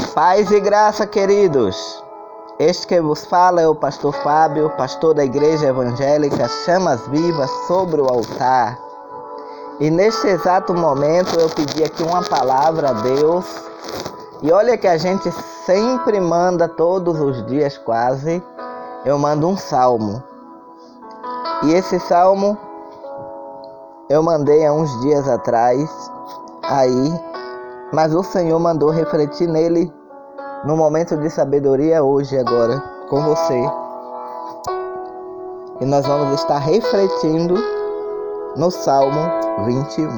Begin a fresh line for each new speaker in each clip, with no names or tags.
Paz e graça, queridos. Este que vos fala é o pastor Fábio, pastor da Igreja Evangélica Chamas Vivas sobre o altar. E neste exato momento eu pedi aqui uma palavra a Deus. E olha que a gente sempre manda todos os dias quase, eu mando um salmo. E esse salmo eu mandei há uns dias atrás, mas o Senhor mandou refletir nele no momento de sabedoria hoje, agora, com você. E nós vamos estar refletindo no Salmo 21.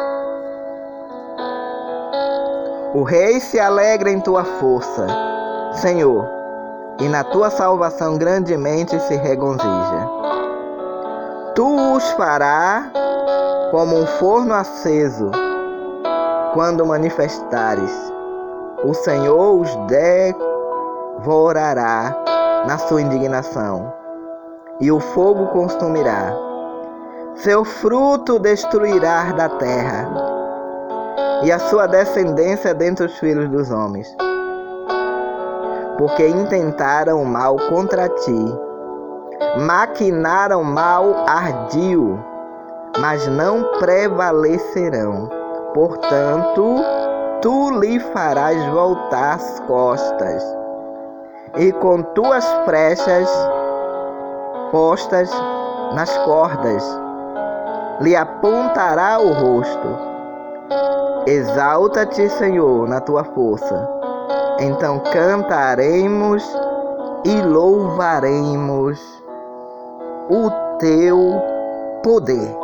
O rei se alegra em tua força, Senhor, e na tua salvação grandemente se regozija. Tu os farás como um forno aceso, quando manifestares. O Senhor os devorará na sua indignação, e o fogo consumirá. Seu fruto destruirá da terra, e a sua descendência dentre os filhos dos homens. Porque intentaram o mal contra ti, maquinaram mal ardio, mas não prevalecerão. Portanto, tu lhe farás voltar as costas, e com tuas flechas postas nas cordas, lhe apontará o rosto. Exalta-te, Senhor, na tua força. Então cantaremos e louvaremos o teu poder.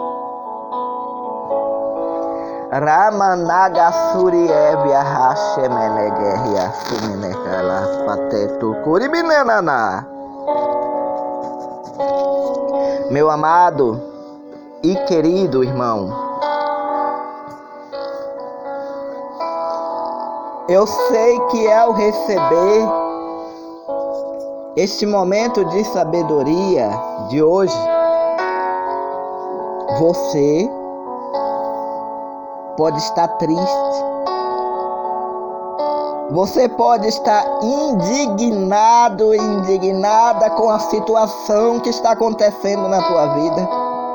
Ramanaga Suriev Hashemeneguerria Sumenekala Patetu Kuribinenana. Meu amado e querido irmão, eu sei que ao receber este momento de sabedoria de hoje, você pode estar triste. Você pode estar indignado, indignada com a situação que está acontecendo na tua vida.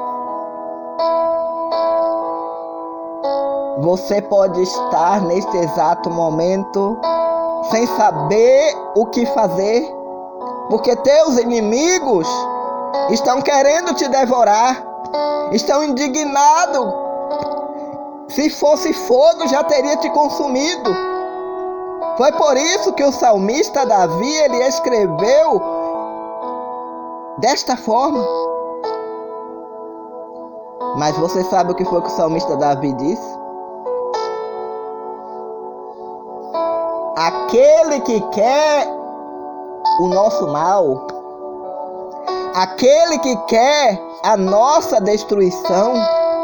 Você pode estar neste exato momento sem saber o que fazer, porque teus inimigos estão querendo te devorar, estão indignados. Se fosse fogo, já teria te consumido. Foi por isso que o salmista Davi, ele escreveu desta forma. Mas você sabe o que foi que o salmista Davi disse? Aquele que quer o nosso mal, aquele que quer a nossa destruição,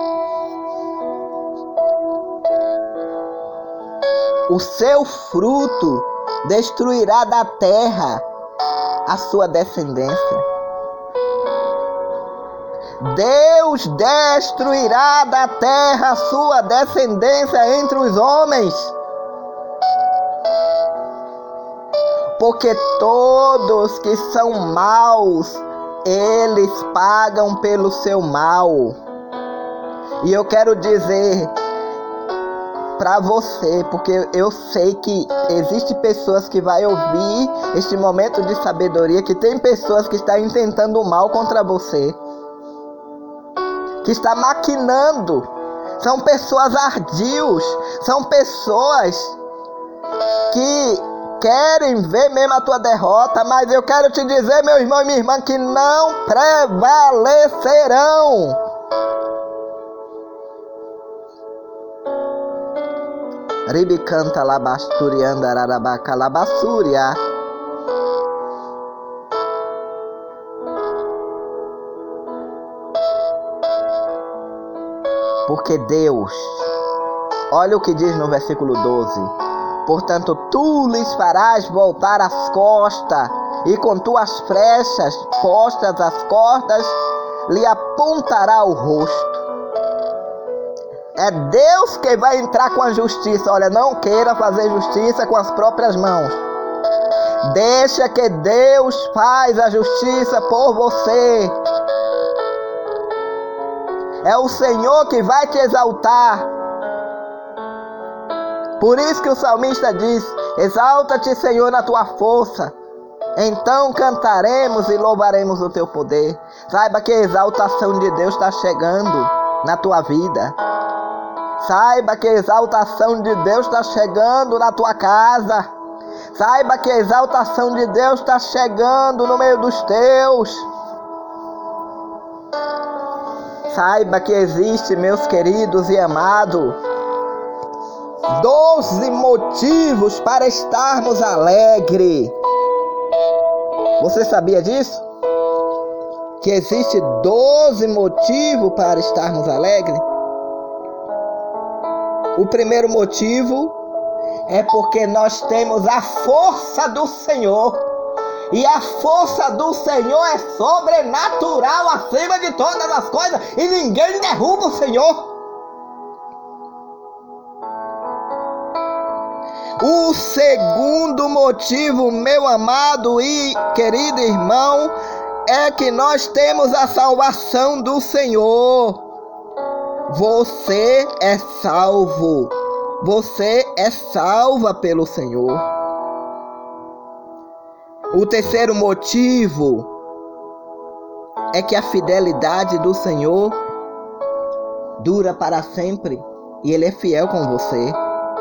o seu fruto destruirá da terra a sua descendência. Deus destruirá da terra a sua descendência entre os homens. Porque todos que são maus, eles pagam pelo seu mal. E eu quero dizer para você, porque eu sei que existem pessoas que vão ouvir este momento de sabedoria, que tem pessoas que estão intentando o mal contra você, que está maquinando. São pessoas ardios, são pessoas que querem ver mesmo a tua derrota, mas eu quero te dizer, meu irmão e minha irmã, que não prevalecerão. Ribi canta labasturianda ararabaca labassúria. Porque Deus, olha o que diz no versículo 12. Portanto, tu lhes farás voltar as costas, e com tuas flechas postas as cordas, lhe apontará o rosto. É Deus que vai entrar com a justiça. Olha, não queira fazer justiça com as próprias mãos. Deixa que Deus faz a justiça por você. É o Senhor que vai te exaltar. Por isso que o salmista diz: exalta-te, Senhor, na tua força. Então cantaremos e louvaremos o teu poder. Saiba que a exaltação de Deus está chegando na tua vida. Saiba que a exaltação de Deus está chegando na tua casa. Saiba que a exaltação de Deus está chegando no meio dos teus. Saiba que existe, meus queridos e amados, 12 motivos para estarmos alegres. Você sabia disso? Que existe 12 motivos para estarmos alegres? O primeiro motivo é porque nós temos a força do Senhor. E a força do Senhor é sobrenatural acima de todas as coisas. E ninguém derruba o Senhor. O segundo motivo, meu amado e querido irmão, é que nós temos a salvação do Senhor. Você é salvo. Você é salva pelo Senhor. O terceiro motivo é que a fidelidade do Senhor dura para sempre e Ele é fiel com você.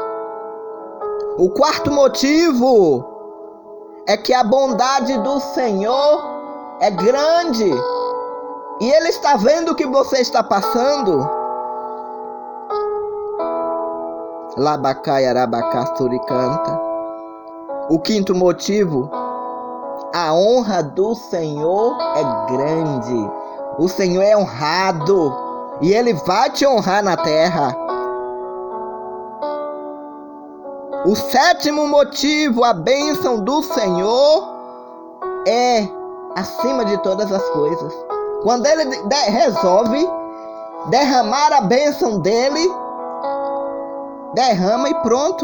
O quarto motivo é que a bondade do Senhor é grande e Ele está vendo o que você está passando. Labacai arabacasturi canta. O quinto motivo: a honra do Senhor é grande. O Senhor é honrado e Ele vai te honrar na terra. O sétimo motivo: a bênção do Senhor é acima de todas as coisas. Quando Ele resolve derramar a bênção dEle, derrama e pronto.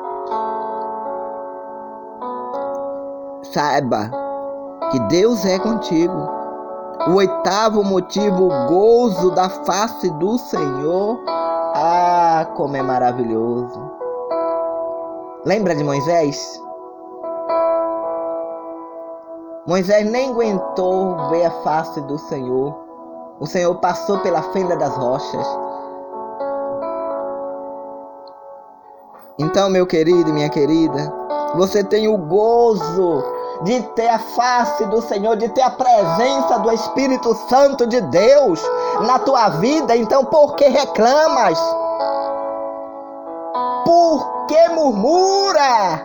Saiba que Deus é contigo. O oitavo motivo: o gozo da face do Senhor. Ah, como é maravilhoso. Lembra de Moisés? Moisés nem aguentou ver a face do Senhor. O Senhor passou pela fenda das rochas. Então, meu querido e minha querida, você tem o gozo de ter a face do Senhor, de ter a presença do Espírito Santo de Deus na tua vida. Então, por que reclamas? Por que murmura?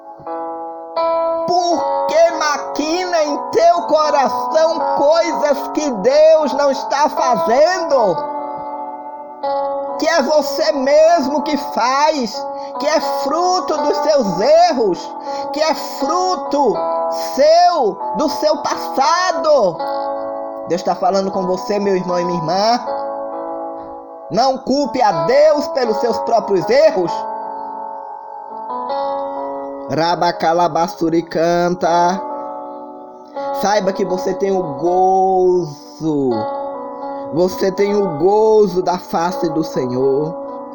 Por que maquina em teu coração coisas que Deus não está fazendo? Que é você mesmo que faz, que é fruto dos seus erros, que é fruto do seu passado. Deus está falando com você, meu irmão e minha irmã. Não culpe a Deus pelos seus próprios erros. Rabacalabassuri canta. Saiba que você tem o gozo. Você tem o gozo da face do Senhor.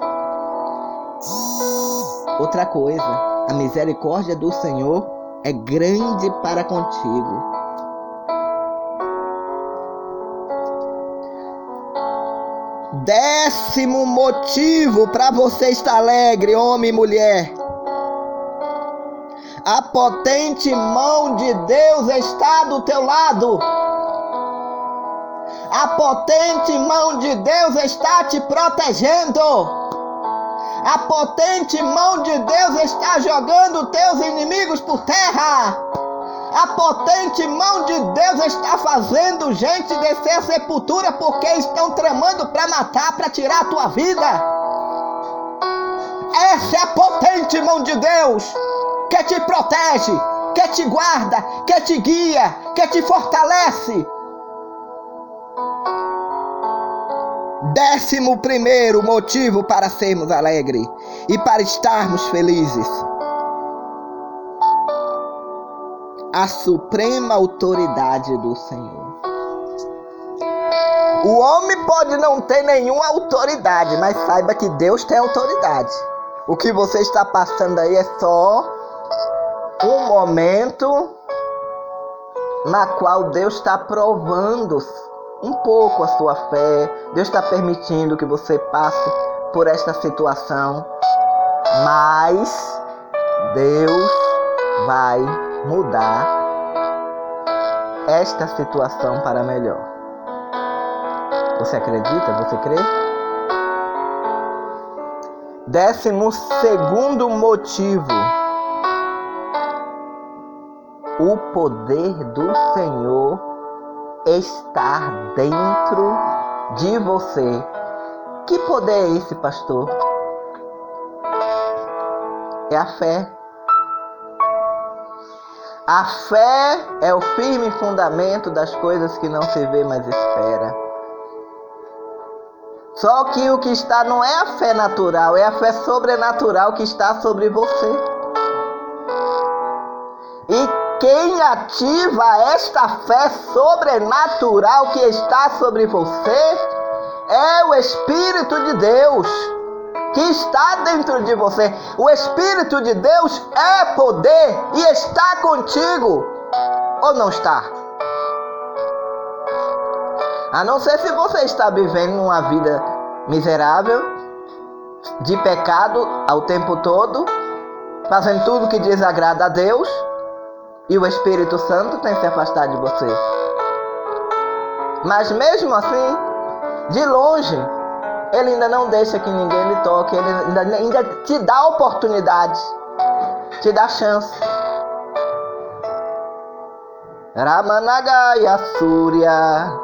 Outra coisa, a misericórdia do Senhor é grande para contigo. Décimo motivo para você estar alegre, homem e mulher. A potente mão de Deus está do teu lado. A potente mão de Deus está te protegendo. A potente mão de Deus está jogando teus inimigos por terra. A potente mão de Deus está fazendo gente descer a sepultura porque estão tramando para matar, para tirar a tua vida. Essa é a potente mão de Deus que te protege, que te guarda, que te guia, que te fortalece. 11º motivo para sermos alegres e para estarmos felizes. A suprema autoridade do Senhor. O homem pode não ter nenhuma autoridade, mas saiba que Deus tem autoridade. O que você está passando aí é só um momento na qual Deus está provando um pouco a sua fé. Deus está permitindo que você passe por esta situação, mas Deus vai mudar esta situação para melhor. Você acredita? Você crê? 12º motivo. O poder do Senhor está dentro de você. Que poder é esse, pastor? É a fé. A fé é o firme fundamento das coisas que não se vê, mas espera. Só que o que está não é a fé natural, é a fé sobrenatural que está sobre você. E quem ativa esta fé sobrenatural que está sobre você é o Espírito de Deus que está dentro de você. O Espírito de Deus é poder e está contigo, ou não está? A não ser se você está vivendo uma vida miserável, de pecado ao tempo todo, fazendo tudo que desagrada a Deus, e o Espírito Santo tem se afastado de você. Mas mesmo assim, de longe, Ele ainda não deixa que ninguém lhe toque. Ele ainda te dá oportunidade, te dá chance. Ramanagaya Surya.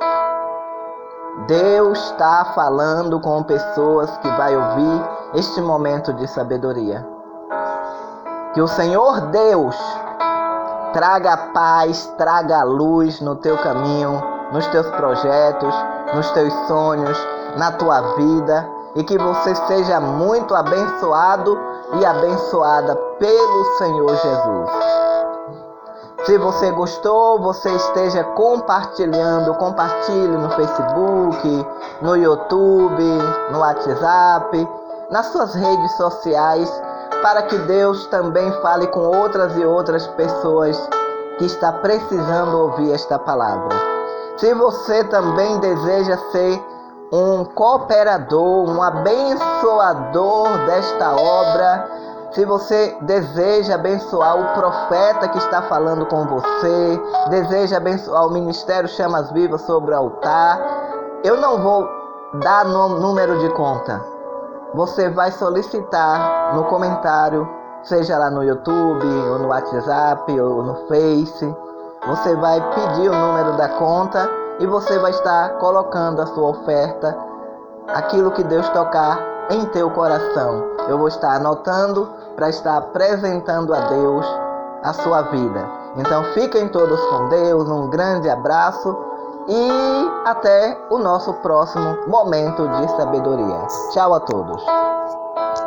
Deus está falando com pessoas que vai ouvir este momento de sabedoria. Que o Senhor Deus traga paz, traga luz no teu caminho, nos teus projetos, nos teus sonhos, na tua vida, e que você seja muito abençoado e abençoada pelo Senhor Jesus. Se você gostou, você esteja compartilhando, compartilhe no Facebook, no YouTube, no WhatsApp, nas suas redes sociais, para que Deus também fale com outras e outras pessoas que estão precisando ouvir esta palavra. Se você também deseja ser um cooperador, um abençoador desta obra, se você deseja abençoar o profeta que está falando com você, deseja abençoar o Ministério Chamas Vivas sobre o altar, eu não vou dar número de conta. Você vai solicitar no comentário, seja lá no YouTube, ou no WhatsApp, ou no Face. Você vai pedir o número da conta e você vai estar colocando a sua oferta, aquilo que Deus tocar em teu coração. Eu vou estar anotando para estar apresentando a Deus a sua vida. Então fiquem todos com Deus, um grande abraço e até o nosso próximo momento de sabedoria. Tchau a todos.